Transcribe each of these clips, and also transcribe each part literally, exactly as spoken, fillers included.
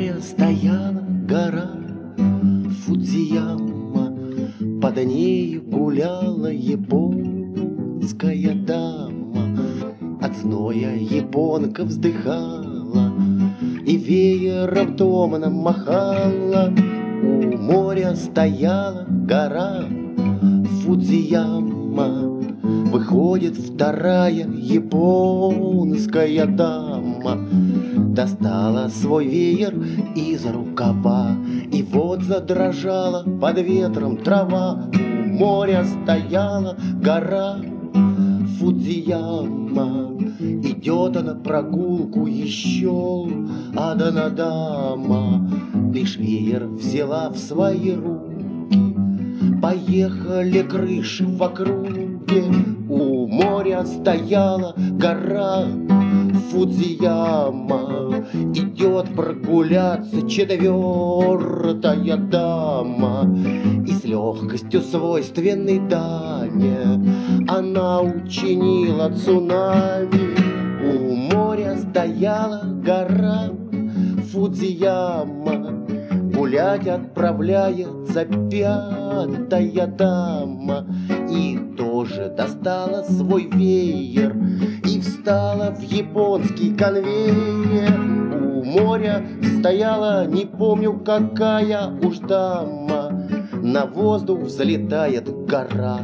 моря стояла гора Фудзияма, под ней гуляла японская дама. От зноя японка вздыхала и веером томно махала. У моря стояла гора Фудзияма, выходит вторая японская дама. Достала свой веер из рукава, и вот задрожала под ветром трава. У моря стояла гора Фудзияма, идет она прогулку еще одна дама. Лишь веер взяла в свои руки, поехали крыши в округе. У моря стояла гора Фудзияма, идет прогуляться четвертая дама. И с легкостью свойственной даме она учинила цунами. У моря стояла гора Фудзияма, гулять отправляется пятая дама. И тоже достала свой веер и встала в японский конвейер. У моря стояла, не помню какая уж дама. На воздух взлетает гора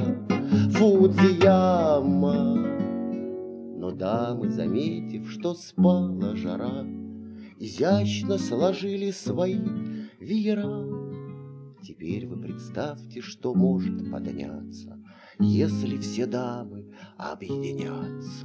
Фудзияма. Но дамы, заметив, что спала жара, изящно сложили свои веера. Теперь вы представьте, что может подняться, если все дамы объединятся.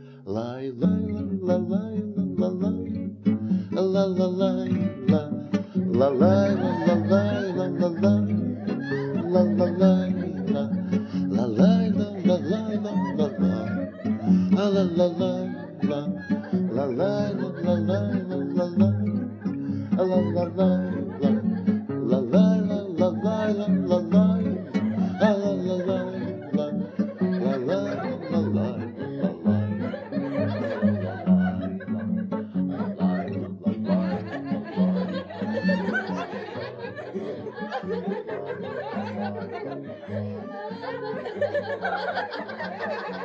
Лай-лай-ла-лай-ла-лай, ла-ла-лай-ла, ла-лай-ла-лай-ла-ла-ла, ла-ла-лай-ла, ла-лай-ла-ла-лай-ла-ла-ла, ла-ла-лай-ла, ла-лай-ла-ла-лай-ла-ла-ла, ла-ла-лай-ла, ла-лай-ла-лай-ла-ла-лай, ла-ла-лай-ла, ла-лай-ла-лай. Ha ha ha ha!